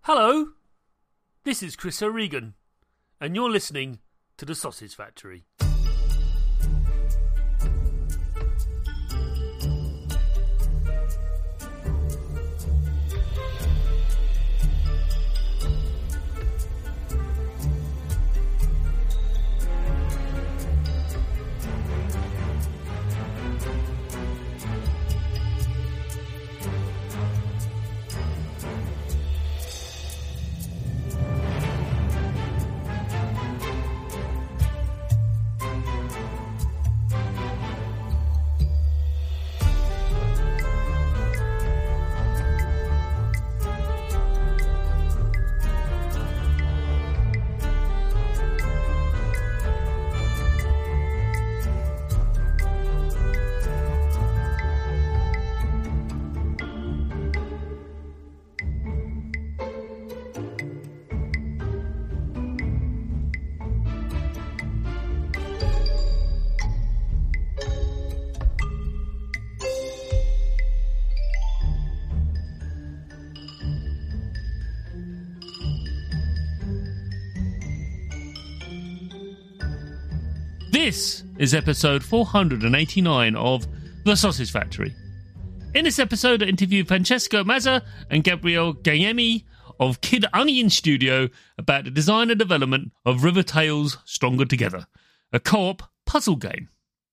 Hello, this is Chris O'Regan, and you're listening to The Sausage Factory. This is episode 489 of The Sausage Factory. In this episode, I interview Francesco Mazza and Gabriele Guglielmi of Kid Onion Studio about the design and development of River Tales Stronger Together, a co-op puzzle game.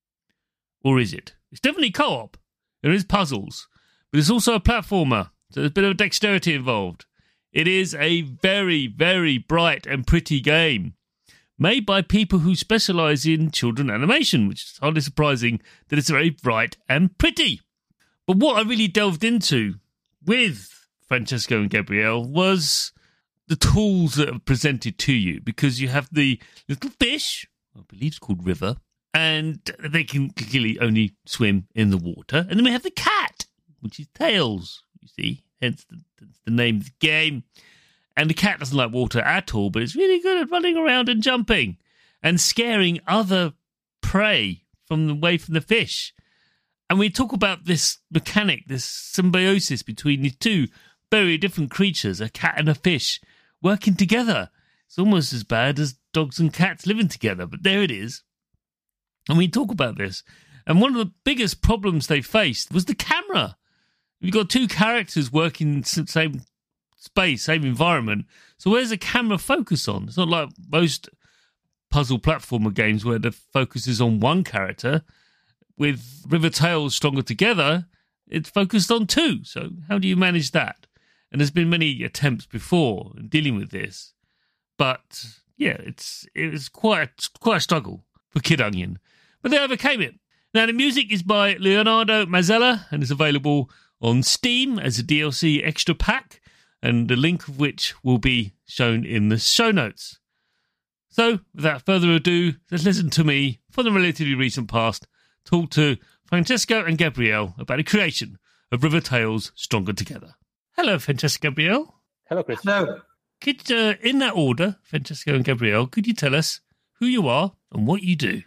Or is it? It's definitely co-op. There is puzzles, but it's also a platformer, so there's a bit of dexterity involved. It is a very, very bright and pretty game, made by people who specialise in children animation, which is hardly surprising that it's very bright and pretty. But what I really delved into with Francesco and Gabriele was the tools that are presented to you, because you have the little fish, I believe it's called River, and they can clearly only swim in the water. And then we have the cat, which is Tails, you see, hence the name of the game. And the cat doesn't like water at all, but it's really good at running around and jumping and scaring other prey away from the fish. And we talk about this mechanic, this symbiosis between these two very different creatures, a cat and a fish, working together. It's almost as bad as dogs and cats living together, but there it is. And we talk about this. And one of the biggest problems they faced was the camera. You've got two characters working in the same space, same environment. So where's the camera focus on? It's not like most puzzle platformer games where the focus is on one character. With River Tales Stronger Together, it's focused on two. So how do you manage that? And there's been many attempts before in dealing with this. But yeah, it was quite a struggle for Kid Onion. But they overcame it. Now the music is by Leonardo Mazzella and is available on Steam as a DLC extra pack, and the link of which will be shown in the show notes. So, without further ado, let's listen to me, from the relatively recent past, talk to Francesco and Gabriele about the creation of River Tales Stronger Together. Hello, Francesco and Gabriele. Hello, Chris. Hello. Could, in that order, Francesco and Gabriele, could you tell us who you are and what you do?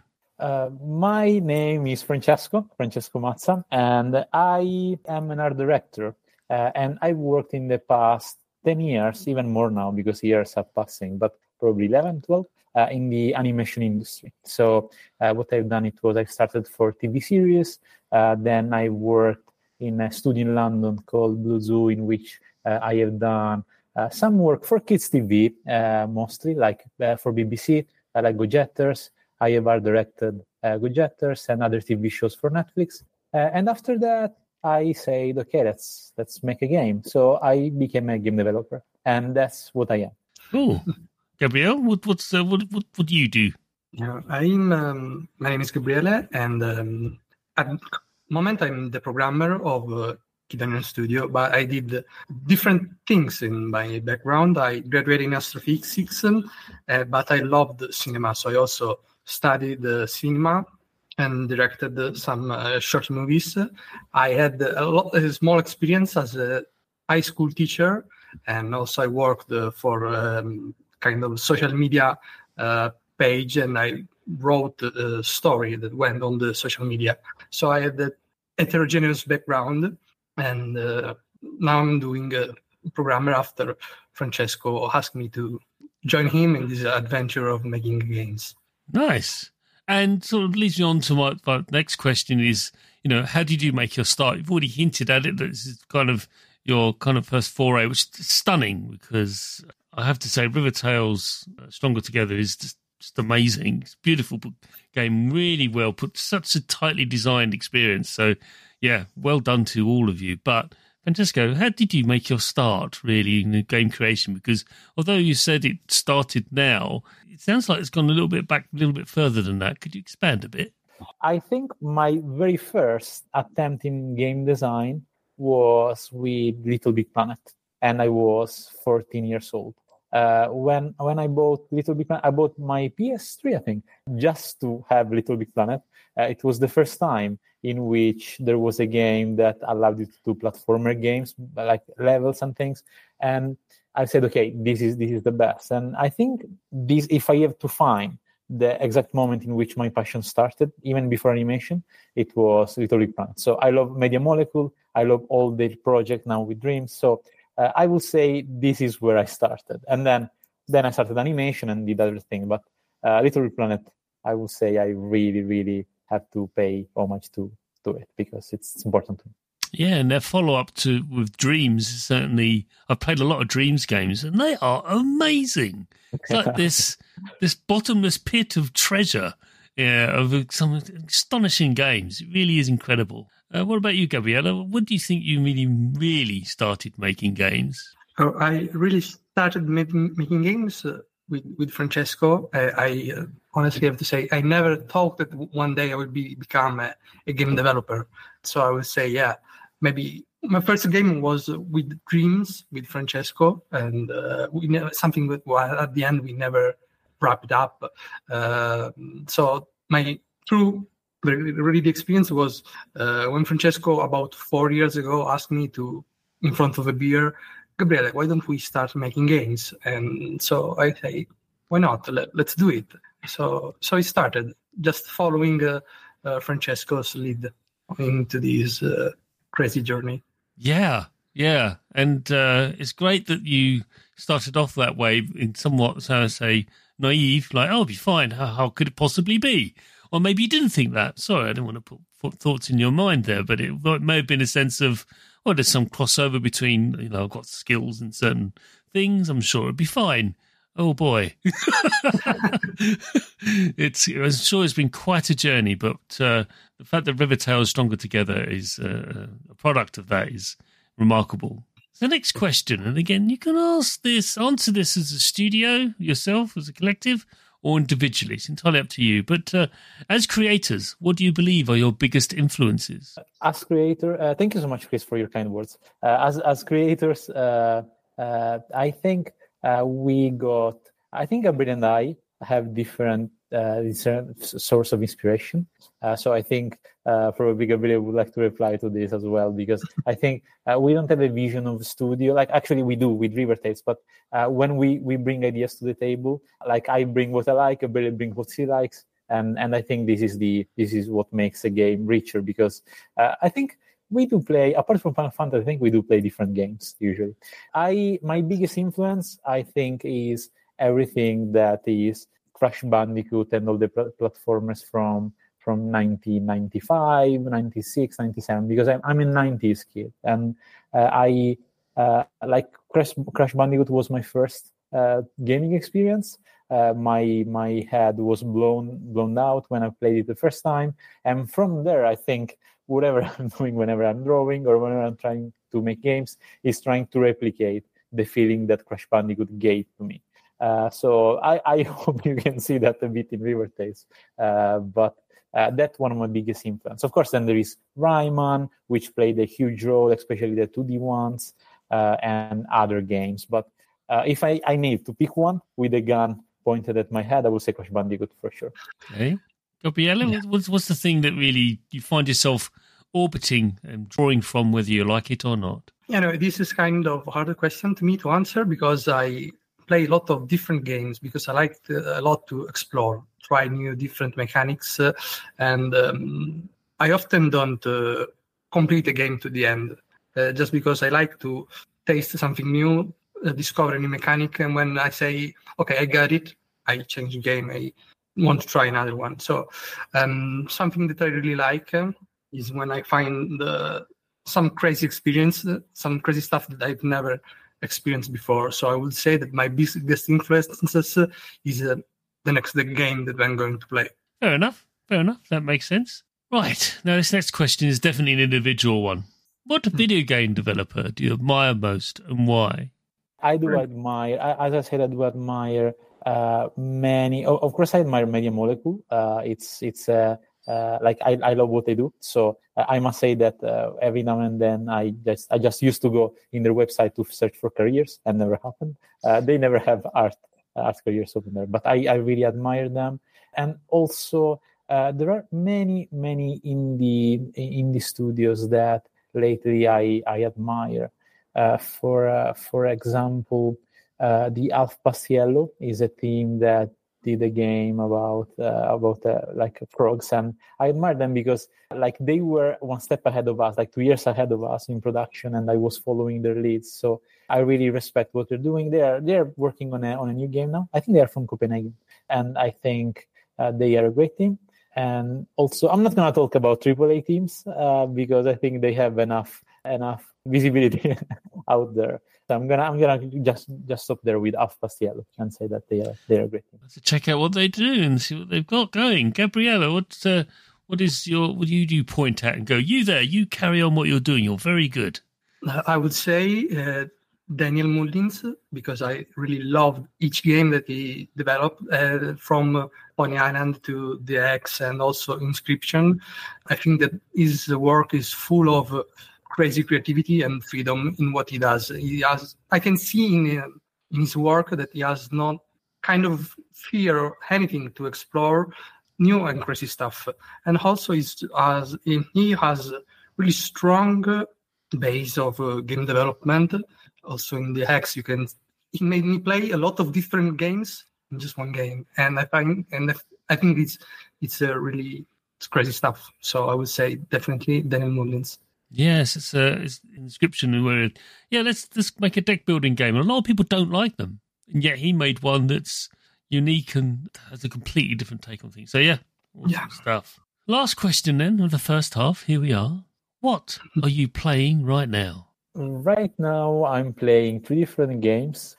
My name is Francesco Mazza, and I am an art director. And I've worked in the past 10 years, even more now because years are passing, but probably 11, 12, in the animation industry. So what I've done, I started for TV series. Then I worked in a studio in London called Blue Zoo, in which I have done some work for kids TV, mostly, like for BBC, like Go-Jetters. I have art directed Go-Jetters and other TV shows for Netflix. And after that, I said, okay, let's make a game. So I became a game developer, and that's what I am. Oh, Gabriele, what do you do? Yeah, my name is Gabriele, and at the moment I'm the programmer of Kid Onion Studio, but I did different things in my background. I graduated in astrophysics, but I loved cinema, so I also studied cinema and directed some short movies. I had a small experience as a high school teacher, and also I worked for kind of social media page, and I wrote a story that went on the social media. So I had a heterogeneous background, and now I'm doing programmer after Francesco asked me to join him in this adventure of making games. Nice. And sort of leads me on to my next question is, how did you make your start? You've already hinted at it, that this is kind of your kind of first foray, which is stunning, because I have to say River Tales Stronger Together is just amazing. It's a beautiful game, really well put, such a tightly designed experience. So, yeah, well done to all of you. But Francesco, how did you make your start really in the game creation? Because although you said it started now, it sounds like it's gone a little bit back, a little bit further than that. Could you expand a bit? I think my very first attempt in game design was with Little Big Planet, and I was 14 years old. When I bought Little Big Planet, I bought my PS3, I think, just to have Little Big Planet. It was the first time in which there was a game that allowed you to do platformer games, like levels and things. And I said, okay, this is the best. And I think this, if I have to find the exact moment in which my passion started, even before animation, it was Little Big Planet. So I love Media Molecule. I love all their project now with Dreams. So I will say this is where I started. And then I started animation and did other things. But Little Big Planet, I will say I really, really have to pay homage to it because it's important to me. Yeah, and their follow-up with Dreams, certainly, I've played a lot of Dreams games, and they are amazing. It's like this bottomless pit of treasure of some astonishing games. It really is incredible. What about you, Gabriella? When do you think you really, really started making games? I really started making games with Francesco. I honestly have to say, I never thought that one day I would become a game developer. So I would say, yeah, maybe my first game was with Dreams with Francesco, and we never something that at the end we never wrapped up. So my true really the experience was when Francesco about 4 years ago asked me to, in front of a beer, Gabriele, why don't we start making games? And so I say, why not? Let's do it. So I started just following Francesco's lead into this crazy journey. Yeah. And it's great that you started off that way in somewhat, so I say, naive, like, oh, it'll be fine. How could it possibly be? Or maybe you didn't think that. Sorry, I didn't want to put thoughts in your mind there, but it may have been a sense of, well, there's some crossover between, I've got skills in certain things. I'm sure it'd be fine. Oh, boy. I'm sure it's been quite a journey, but the fact that River Tales Stronger Together is a product of that is remarkable. The next question, and again, you can answer this as a studio, yourself, as a collective, or individually. It's entirely up to you. But as creators, what do you believe are your biggest influences? As creator, thank you so much, Chris, for your kind words. As creators, I think Gabriel and I have different source of inspiration. So I think probably Gabriel would like to reply to this as well, because I think we don't have a vision of studio. Like, actually we do with River Tales, but when we bring ideas to the table, like I bring what I like, Gabriel brings what he likes, and I think this is what makes a game richer, because I think we do play, apart from Final Fantasy, I think we do play different games usually. My biggest influence, I think, is everything that is Crash Bandicoot and all the platformers from 1995, 96, 97, because I'm a 90s kid, and I like Crash Bandicoot was my first gaming experience. My head was blown out when I played it the first time, and from there I think whatever I'm doing, whenever I'm drawing or whenever I'm trying to make games, is trying to replicate the feeling that Crash Bandicoot gave to me. So I hope you can see that a bit in River Tales. But that's one of my biggest influence. Of course, then there is Rayman, which played a huge role, especially the 2D ones, and other games. But if I need to pick one with a gun pointed at my head, I would say Crash Bandicoot for sure. Okay. Gabriella, yeah. What's the thing that really you find yourself orbiting and drawing from, whether you like it or not? This is kind of a harder question to me to answer, because I play a lot of different games, because I like a lot to explore, try new different mechanics, and I often don't complete a game to the end, just because I like to taste something new, discover a new mechanic, and when I say, okay, I got it, I change the game. I want to try another one. So something that I really like is when I find some crazy experience, some crazy stuff that I've never experienced before. So I would say that my biggest influences is the next game that I'm going to play. Fair enough. That makes sense. Right. Now, this next question is definitely an individual one. What video game developer do you admire most and why? I do admire, as I said, I do admire many. Of course, I admire Media Molecule. It's like I love what they do. So I must say that every now and then I just used to go in their website to search for careers, and never happened. They never have art careers open there, but I really admire them. And also there are many indie studios that lately I admire. For example, the Alf Pastiello is a team that did a game about like frogs, and I admire them because like they were one step ahead of us, like 2 years ahead of us in production, and I was following their leads. So I really respect what they're doing. They're working on a new game now. I think they are from Copenhagen, and I think they are a great team. And also, I'm not going to talk about AAA teams because I think they have enough visibility out there. So I'm gonna just stop there with Alf Pastiello and say that they are a great team. So check out what they do and see what they've got going. Gabriella, what do you point at and go, you there, you carry on what you're doing. You're very good. I would say Daniel Mullins, because I really loved each game that he developed, from Pony Island to the X and also Inscription. I think that his work is full of crazy creativity and freedom in what he does. I can see in his work that he has not kind of fear or anything to explore new and crazy stuff. And also he has really strong base of game development. Also in the Hex, he made me play a lot of different games in just one game, and I think it's really crazy stuff. So I would say definitely Daniel Mullins. Yes, it's Inscription where let's make a deck building game, and a lot of people don't like them, and yet he made one that's unique and has a completely different take on things. So awesome stuff. Last question then of the first half. Here we are. What are you playing right now? Right now, I'm playing 3 different games.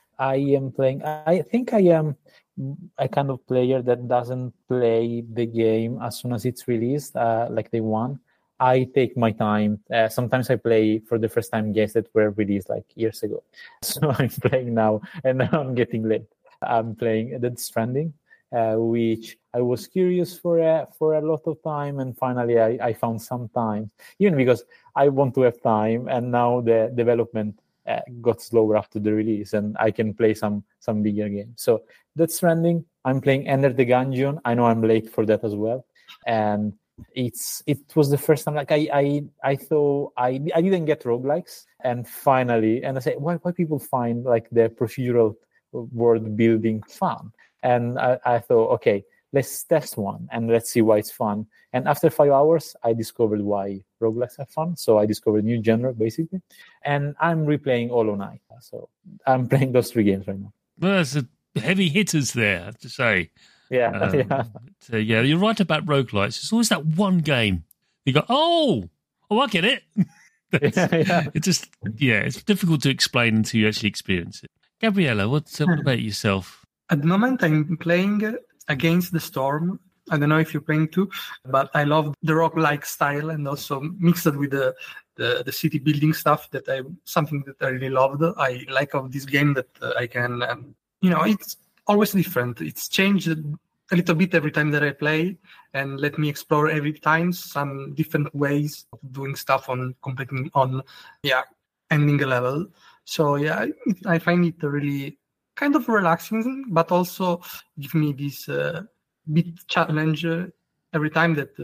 I think I am a kind of player that doesn't play the game as soon as it's released, like day one. I take my time. Sometimes I play for the first time games that were released like years ago. So I'm playing now, and now I'm getting late. I'm playing Death Stranding, which I was curious for a lot of time, and finally I found some time, even because I want to have time, and now the development got slower after the release, and I can play some bigger games. So Death Stranding, I'm playing Enter the Gungeon. I know I'm late for that as well, and it was the first time like I thought I didn't get roguelikes, and finally, and I said why people find like the procedural world building fun, and I thought, okay, let's test one and let's see why it's fun. And after 5 hours, I discovered why roguelikes are fun. So I discovered a new genre, basically. And I'm replaying Hollow Knight. So I'm playing those 3 games right now. Well, there's heavy hitters there, I have to say. Yeah. You're right about roguelikes. It's always that one game. You go, oh, I get it. It's just, it's difficult to explain until you actually experience it. Gabriella, what about yourself? At the moment, I'm playing Against the Storm. I don't know if you're playing too, but I love the roguelike style, and also mixed with the city building stuff. Something that I really loved. I like of this game that I can, it's always different. It's changed a little bit every time that I play, and let me explore every time some different ways of doing stuff on completing ending a level. So I find it really kind of relaxing, but also give me this bit challenge every time that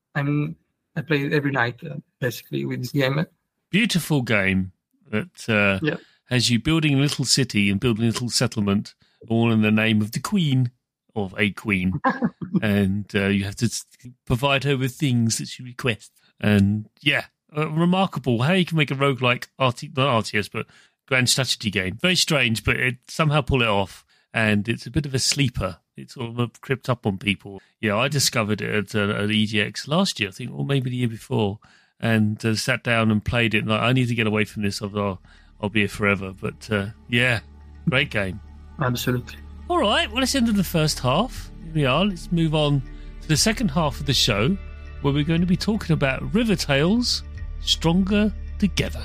I play every night, basically, with this game. Beautiful game that has you building a little city and building a little settlement, all in the name of the queen, of a queen. And you have to provide her with things that she requests. And remarkable how you can make a roguelike, not RTS, but grand strategy game. Very strange, but it somehow pull it off. And it's a bit of a sleeper. It's sort of crept up on people. Yeah, I discovered it at EGX last year, I think, or maybe the year before, and sat down and played it. And I need to get away from this, or I'll be here forever. But yeah, great game. Absolutely. All right, well, let's end of the first half. Here we are. Let's move on to the second half of the show, where we're going to be talking about River Tales Stronger Together.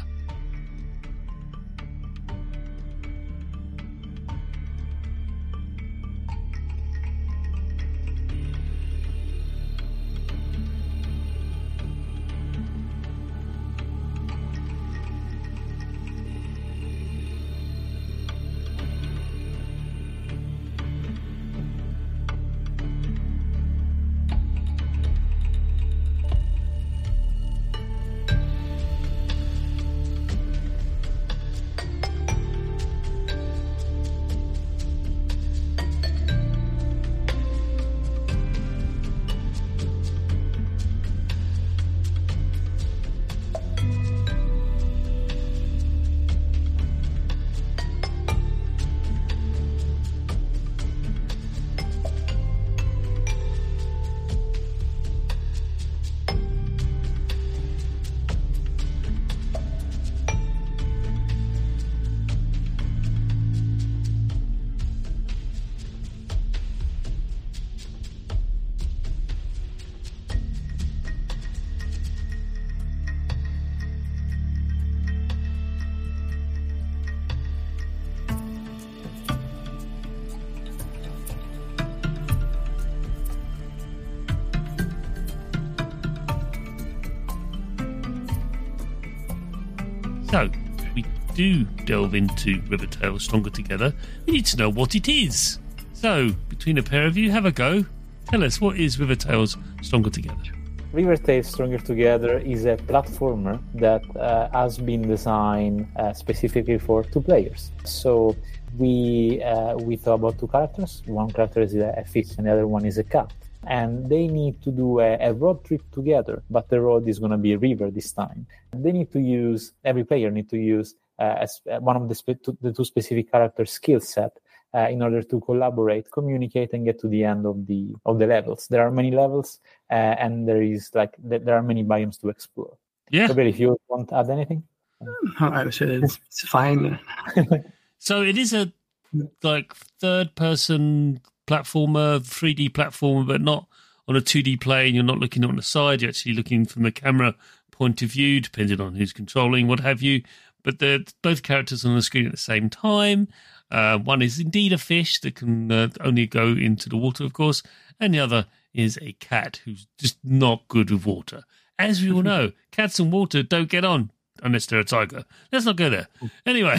So, we do delve into River Tales Stronger Together. We need to know what it is. So, between a pair of you, have a go. Tell us, what is River Tales Stronger Together? River Tales Stronger Together is a platformer that has been designed specifically for 2 players. So we thought about 2 characters. One character is a fish and the other one is a cat. And they need to do a road trip together, but the road is going to be a river this time. They need to use, every player need to use one of the 2 specific character skill set in order to collaborate, communicate, and get to the end of the levels. There are many levels, and there are many biomes to explore. Yeah. So, Bill, if you want to add anything, I would say it's fine. So it is a third-person platformer, 3D platformer, but not on a 2D plane. You're not looking on the side. You're actually looking from the camera point of view, depending on who's controlling, what have you. But they're both characters on the screen at the same time. One is indeed a fish that can only go into the water, of course, and the other is a cat who's just not good with water. As we all know, cats and water don't get on unless they're a tiger. Let's not go there. Anyway,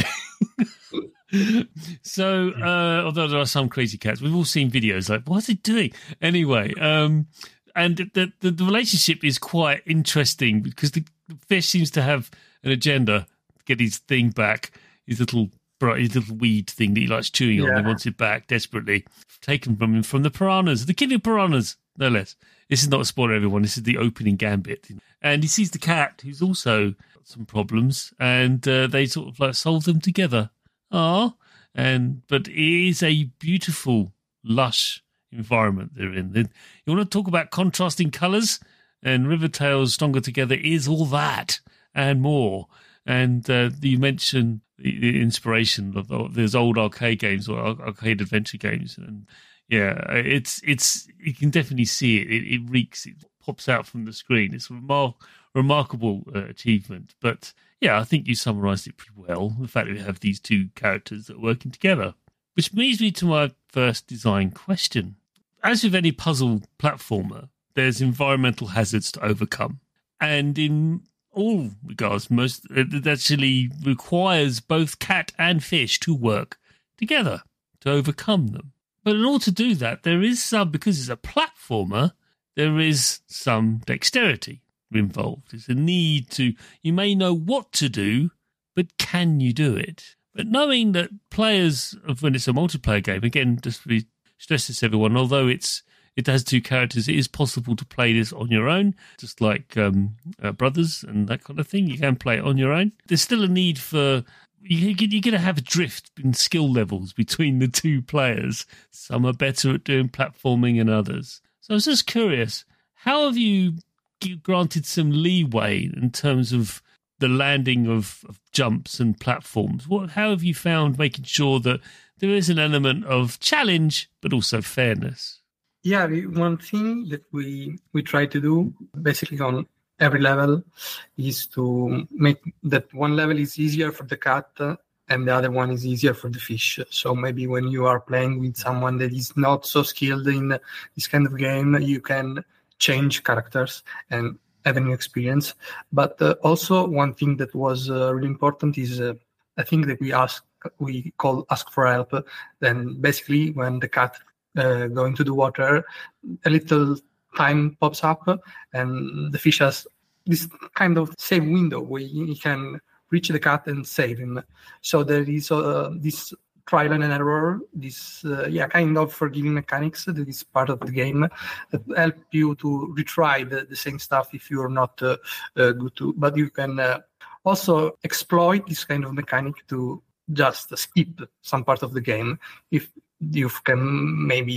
so although there are some crazy cats, we've all seen videos like, what's it doing? Anyway, and the relationship is quite interesting because the fish seems to have an agenda to get his thing back, his little weed thing that he likes chewing on. He wants it back desperately. Taken from him from the piranhas, the king of piranhas, no less. This is not a spoiler, everyone. This is the opening gambit. And he sees the cat, who's also got some problems, and they sort of like solve them together. But it is a beautiful, lush environment they're in. You want to talk about contrasting colours? And River Tales Stronger Together is all that and more. And you mentioned the inspiration of those old arcade games or arcade adventure games, and it's you can definitely see it. It reeks. It pops out from the screen. It's a remarkable achievement. But yeah, I think you summarised it pretty well. The fact that we have these 2 characters that are working together, which leads me to my first design question. As with any puzzle platformer, there's environmental hazards to overcome, and in all regards, it actually requires both cat and fish to work together to overcome them. But in order to do that, because it's a platformer, there is some dexterity involved. There's a need you may know what to do, but can you do it? But knowing that players, when it's a multiplayer game, again, just to stress this, everyone, although it has 2 characters, it is possible to play this on your own, just like Brothers and that kind of thing. You can play it on your own. There's still a need for you're going to have a drift in skill levels between the two players. Some are better at doing platforming than others. So I was just curious, how have you granted some leeway in terms of the landing of jumps and platforms? How have you found making sure that there is an element of challenge, but also fairness? Yeah, one thing that we try to do basically on every level is to make that one level is easier for the cat and the other one is easier for the fish. So maybe when you are playing with someone that is not so skilled in this kind of game, you can change characters and have a new experience. But also one thing that was really important is I think that we call ask for help. Then basically when the cat go into the water, a little time pops up and the fish has this kind of save window where you can reach the cat and save him. So there is this trial and error, this kind of forgiving mechanics that is part of the game that help you to retry the same stuff if you're not good to. But you can also exploit this kind of mechanic to just skip some part of the game if you can maybe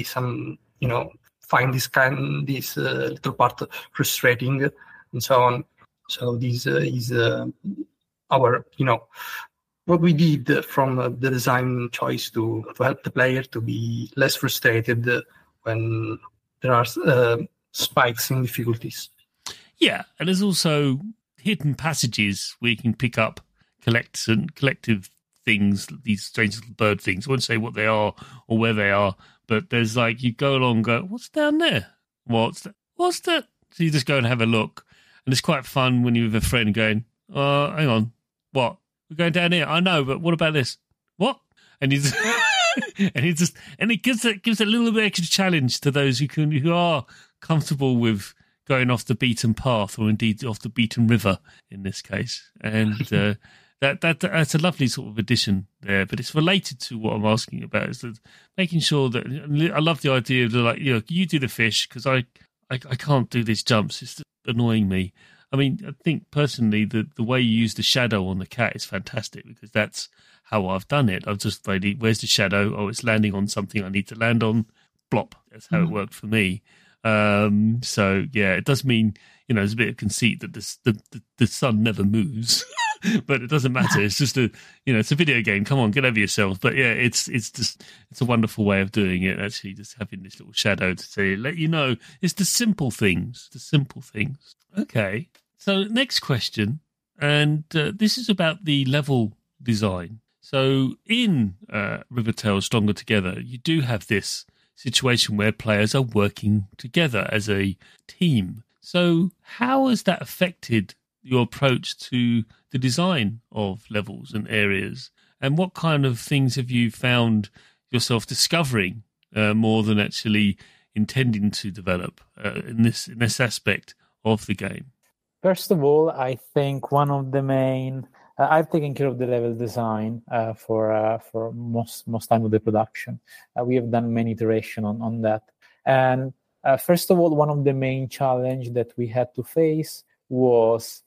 find this little part frustrating and so on. So this is our what we did from the design choice to help the player to be less frustrated when there are spikes in difficulties. Yeah, and there's also hidden passages where you can pick up collective things, these strange little bird things. I won't say what they are or where they are, but there's you go along and go, what's down there? What's that? So you just go and have a look. And it's quite fun when you're with a friend going, hang on, what? We're going down here. I know, but what about this? What? And he's and it gives a little bit extra challenge to those who are comfortable with going off the beaten path, or indeed off the beaten river in this case. And that's a lovely sort of addition there. But it's related to what I'm asking about, is that making sure that I love the idea of you do the fish because I can't do these jumps. It's annoying me. I mean, I think personally the way you use the shadow on the cat is fantastic because that's how I've done it. I've just played, where's the shadow? Oh, it's landing on something I need to land on. Blop. That's how it worked for me. So yeah, it does mean, there's a bit of conceit that the sun never moves, but it doesn't matter. It's just it's a video game. Come on, get over yourself. But yeah, it's a wonderful way of doing it. Actually, just having this little shadow to let you know it's the simple things. Okay. So next question, and this is about the level design. So in Rivertale Stronger Together, you do have this situation where players are working together as a team. So how has that affected your approach to the design of levels and areas? And what kind of things have you found yourself discovering more than actually intending to develop in this aspect of the game? First of all, I think one of the main... I've taken care of the level design for most time of the production. We have done many iterations on that. And first of all, one of the main challenge that we had to face was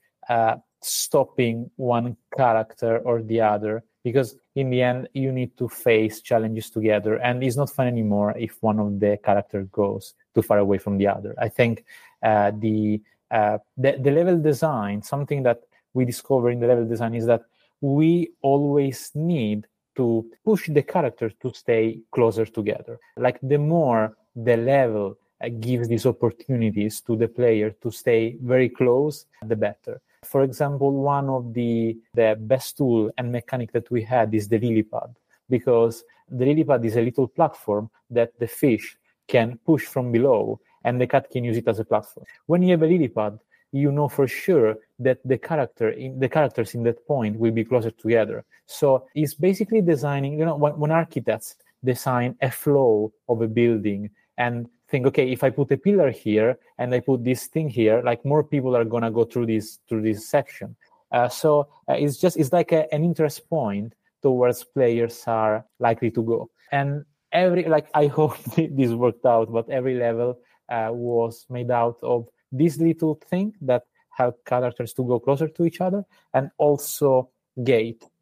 stopping one character or the other, because in the end, you need to face challenges together. And it's not fun anymore if one of the characters goes too far away from the other. I think the level design, something that we discover in the level design, is that we always need to push the characters to stay closer together. Like the more the level gives these opportunities to the player to stay very close, the better. For example, one of the best tool and mechanic that we had is the lily pad, because the lily pad is a little platform that the fish can push from below and the cat can use it as a platform. When you have a lily pad, you know for sure that the characters in that point will be closer together. So it's basically designing, when architects design a flow of a building and think, okay, if I put a pillar here and I put this thing here, like more people are gonna go through this section. So it's like an interest point towards players are likely to go. And I hope this worked out, but every level was made out of this little thing that help characters to go closer to each other, and also gate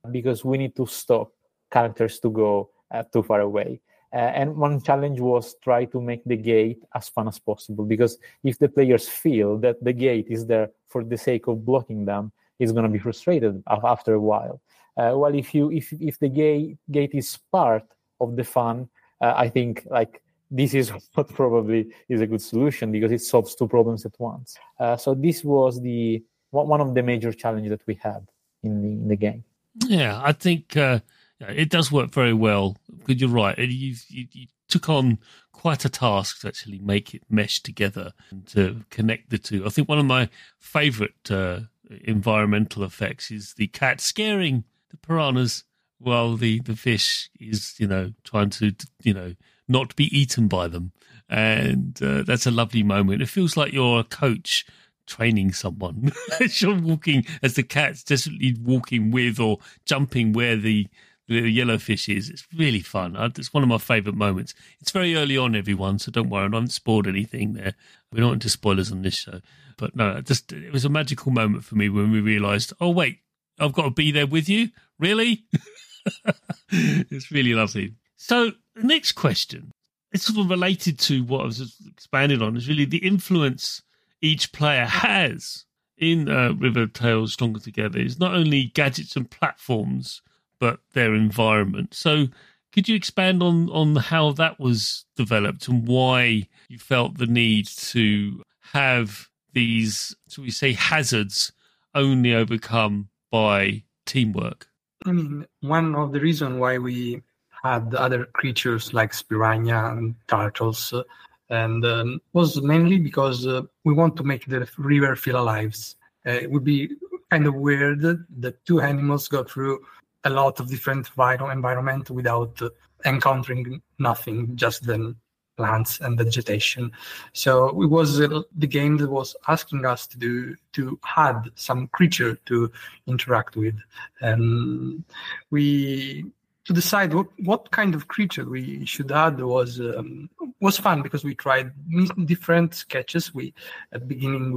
because we need to stop characters to go too far away. And one challenge was try to make the gate as fun as possible, because if the players feel that the gate is there for the sake of blocking them, it's going to be frustrated after a while. Well, if the gate is part of the fun, I think like this is what probably is a good solution, because it solves two problems at once. So this was one of the major challenges that we had in the game. Yeah, I think it does work very well, because you're right. You took on quite a task to actually make it mesh together and to connect the two. I think one of my favourite environmental effects is the cat scaring the piranhas while the fish is, trying to, not be eaten by them. And that's a lovely moment. It feels like you're a coach training someone as you're walking, as the cat's desperately walking with or jumping where the yellowfish is. It's really fun. It's one of my favourite moments. It's very early on, everyone, so don't worry, I haven't spoiled anything there. We're not into spoilers on this show. But no, it was a magical moment for me when we realised, oh, wait, I've got to be there with you? Really? It's really lovely. So the next question, it's sort of related to what I was just expanding on, is really the influence each player has in River Tales Stronger Together. Is not only gadgets and platforms, but their environment. So could you expand on how that was developed and why you felt the need to have these, shall we say, hazards only overcome by teamwork? I mean, one of the reasons why we had other creatures like piranha and turtles was mainly because we want to make the river feel alive. It would be kind of weird that two animals go through a lot of different environment without encountering nothing, just the plants and vegetation. So it was the game that was asking us to add some creature to interact with, and to decide what kind of creature we should add was fun, because we tried different sketches. At the beginning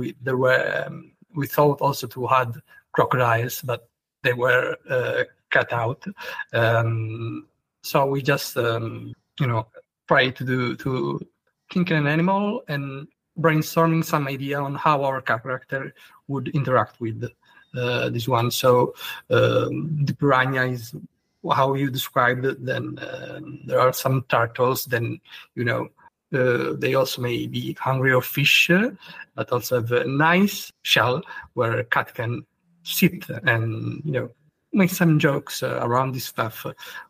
we thought also to add crocodiles, but they were cut out. So we just try to think an animal and brainstorming some idea on how our character would interact with this one. So the piranha is how you described it. Then there are some turtles. Then they also may be hungry or fish, but also have a nice shell where a cat can sit and make some jokes around this stuff.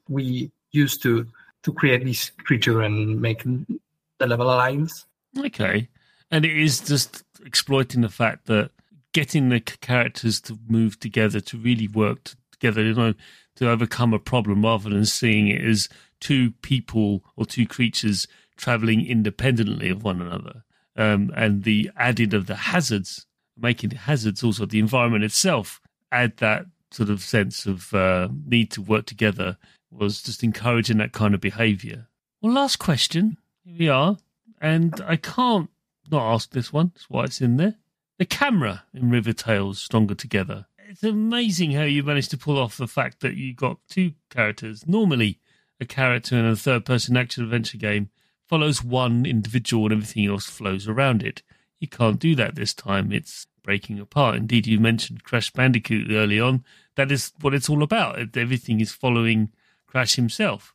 We used to create this creature and make the level alive. Okay. And it is just exploiting the fact that getting the characters to move together, to really work together, to overcome a problem, rather than seeing it as two people or two creatures travelling independently of one another. And the added of the hazards, making the hazards also the environment itself, add that sort of sense of need to work together, was just encouraging that kind of behaviour. Well, last question. Here we are. And I can't not ask this one. That's why it's in there. The camera in River Tales Stronger Together. It's amazing how you managed to pull off the fact that you got two characters. Normally, a character in a third-person action-adventure game follows one individual and everything else flows around it. You can't do that this time. It's breaking apart. Indeed, you mentioned Crash Bandicoot early on. That is what it's all about. Everything is following Crash himself.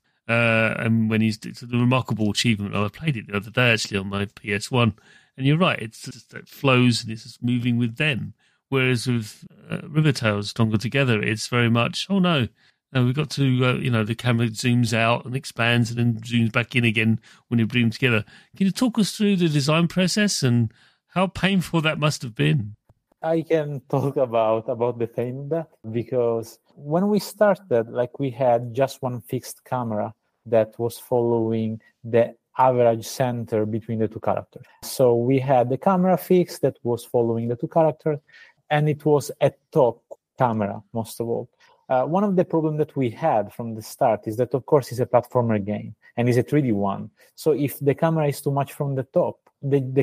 And when it's a remarkable achievement. I played it the other day, actually, on my PS1. And you're right, it flows and it's just moving with them. Whereas with River Tales Stronger Together, it's very much, oh no, we've got to, the camera zooms out and expands and then zooms back in again when you bring them together. Can you talk us through the design process and how painful that must have been? I can talk about the pain, because when we started, we had just one fixed camera that was following the average center between the two characters. So we had the camera fixed that was following the two characters, and it was a top camera, most of all. One of the problems that we had from the start is that, of course, it's a platformer game, and it's a 3D one. So if the camera is too much from the top, the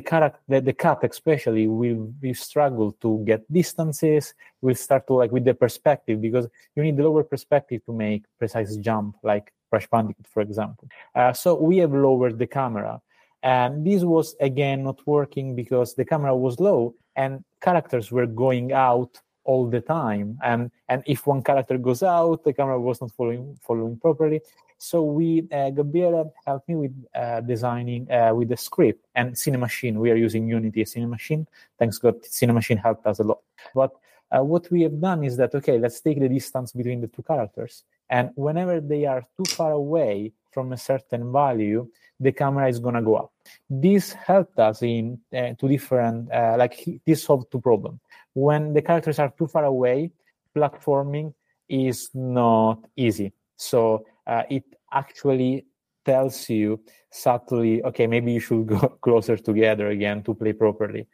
cat especially will struggle to get distances, will start to, like, with the perspective, because you need the lower perspective to make precise jump, like Crash Bandicoot, for example. So we have lowered the camera. And this was, again, not working because the camera was low and characters were going out all the time. And if one character goes out, the camera was not following properly. So Gabriele helped me with designing with the script and Cinemachine. We are using Unity as Cinemachine. Thanks God, Cinemachine helped us a lot. But what we have done is that, okay, let's take the distance between the two characters. And whenever they are too far away from a certain value, the camera is going to go up. This helped us in two different, this solved two problems. When the characters are too far away, platforming is not easy. So it actually tells you subtly, okay, maybe you should go closer together again to play properly.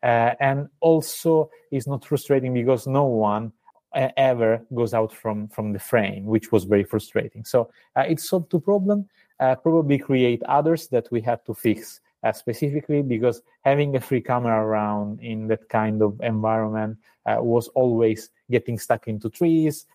And also it's not frustrating because no one ever goes out from the frame, which was very frustrating. So it solved two problems, probably create others that we had to fix specifically, because having a free camera around in that kind of environment was always getting stuck into trees.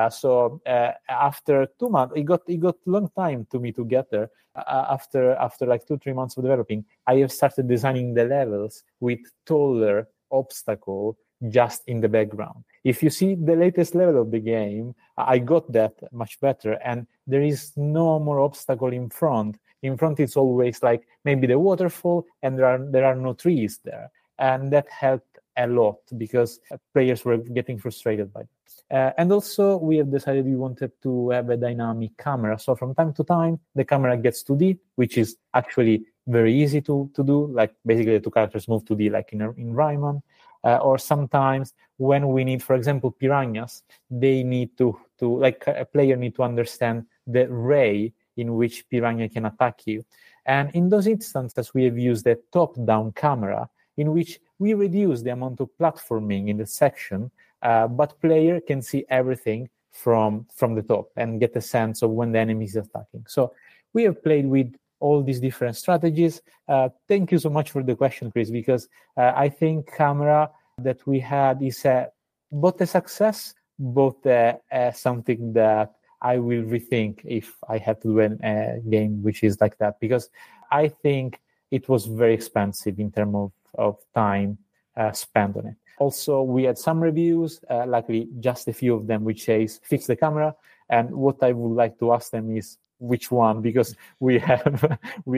So after 2 months, it got long time to me to get there. After like 2-3 months of developing, I have started designing the levels with taller obstacle just in the background. If you see the latest level of the game, I got that much better, and there is no more obstacle in front. In front, it's always like maybe the waterfall, and there are no trees there, and that helped a lot because players were getting frustrated by that. And also, we have decided we wanted to have a dynamic camera. So from time to time, the camera gets 2D, which is actually very easy to do. Like basically, the two characters move 2D, like in Rayman. Or sometimes when we need, for example, piranhas, they need to like a player need to understand the ray in which piranha can attack you. And in those instances, we have used a top-down camera in which we reduce the amount of platforming in the section, but player can see everything from the top and get a sense of when the enemy is attacking. So we have played with all these different strategies. Thank you so much for the question, Chris, because I think camera that we had is both a success, both something that I will rethink if I had to do a game which is like that, because I think it was very expensive in terms of time spent on it. Also, we had some reviews, luckily just a few of them, which says fix the camera. And what I would like to ask them is which one, because we have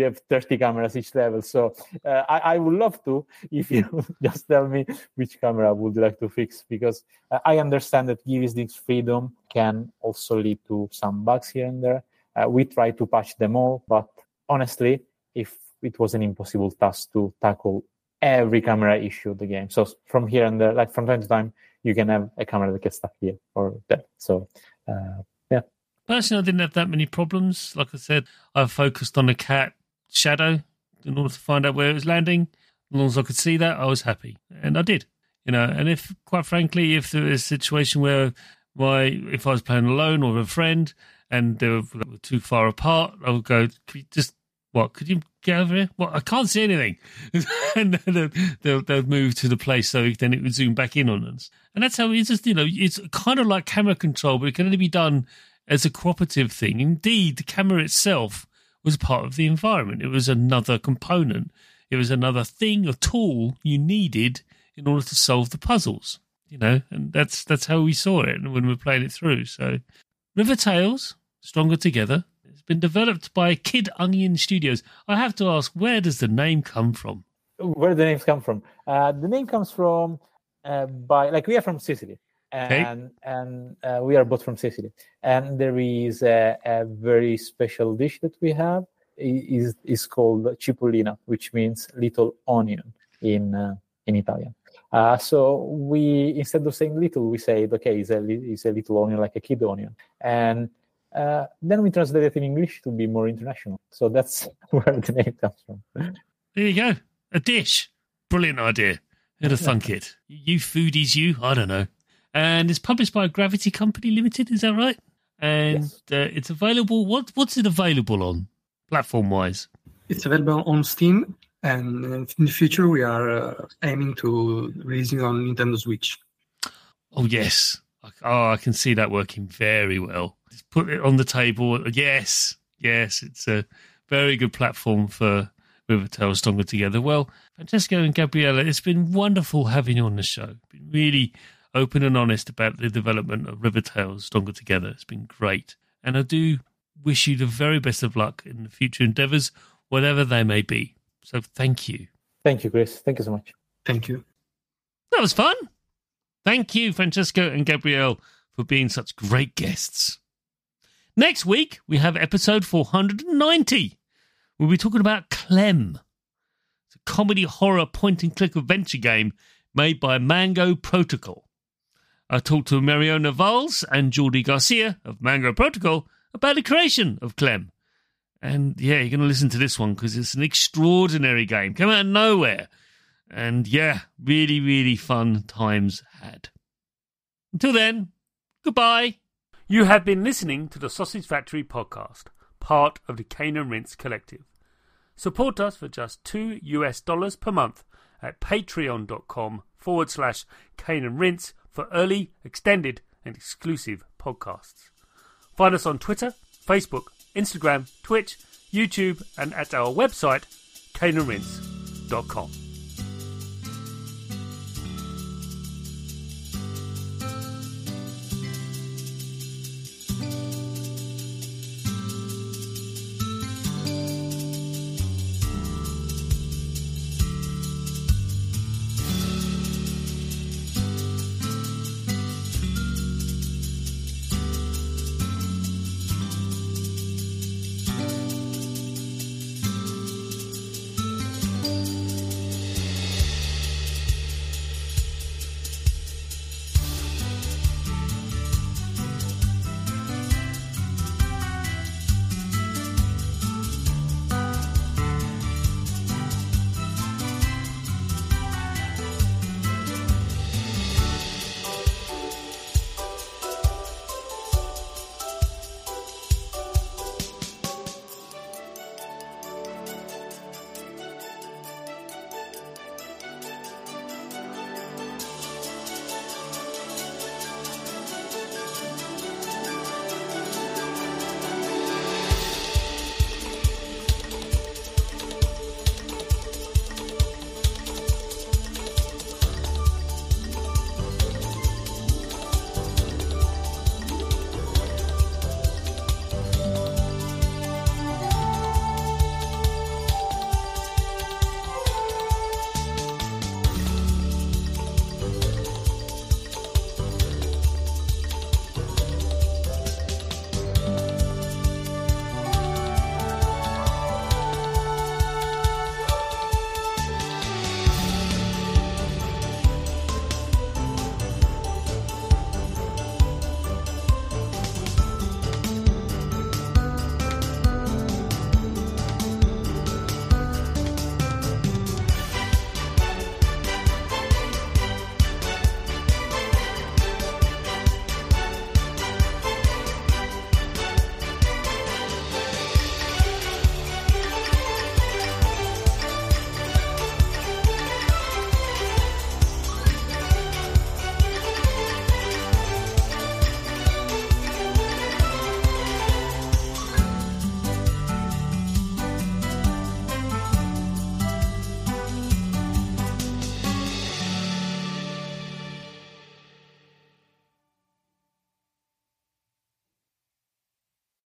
30 cameras each level. So I would love to, if you just tell me which camera would you like to fix, because I understand that giving this freedom can also lead to some bugs here and there. We try to patch them all, but honestly, if it was an impossible task to tackle every camera issue of the game. So from here and there, like from time to time, you can have a camera that gets stuck here or there. So yeah. Personally, I didn't have that many problems. Like I said, I focused on the cat shadow in order to find out where it was landing. As long as I could see that, I was happy. And I did. And if, quite frankly, if there was a situation where if I was playing alone or with a friend and they were too far apart, I would go, could you get over here? Well, I can't see anything. And then they'll move to the place, so then it would zoom back in on us. And that's how it's just, it's kind of like camera control, but it can only be done as a cooperative thing. Indeed, the camera itself was part of the environment. It was another component. It was another thing, a tool you needed in order to solve the puzzles, and that's how we saw it when we were playing it through. So River Tales, Stronger Together, it's been developed by Kid Onion Studios. I have to ask, where does the name come from? Where the names come from? The name comes from we are from Sicily. And we are both from Sicily. And there is a very special dish that we have. Is called cipollina, which means little onion in Italian. So we, instead of saying little, we say, okay, it's a little onion, like a kid onion. And then we translate it in English to be more international. So that's where the name comes from. There you go. A dish. Brilliant idea. Who'd have thunk it? You foodies, you. I don't know. And it's published by Gravity Company Limited, is that right? And yes. It's available. What's it available on, platform-wise? It's available on Steam And in the future, we are aiming to releasing on Nintendo Switch. Oh, yes. I can see that working very well. Just put it on the table. Yes, it's a very good platform for Rivertale Stronger Together. Well, Francesco and Gabriella, it's been wonderful having you on the show. Been really open and honest about the development of Rivertale Stronger Together. It's been great. And I do wish you the very best of luck in the future endeavours, whatever they may be. So thank you. Thank you, Chris. Thank you so much. Thank you. That was fun. Thank you, Francesco and Gabrielle, for being such great guests. Next week, we have episode 490. We'll be talking about Clem. It's a comedy horror point-and-click adventure game made by Mango Protocol. I talked to Mariona Valls and Jordi Garcia of Mango Protocol about the creation of Clem. And yeah, you're going to listen to this one because it's an extraordinary game. Came out of nowhere. And yeah, really, really fun times had. Until then, goodbye. You have been listening to the Sausage Factory podcast, part of the Cane and Rinse Collective. Support us for just $2 per month at patreon.com/Cane and Rinse for early, extended, and exclusive podcasts. Find us on Twitter, Facebook, Instagram, Twitch, YouTube, and at our website, caneandrinse.com.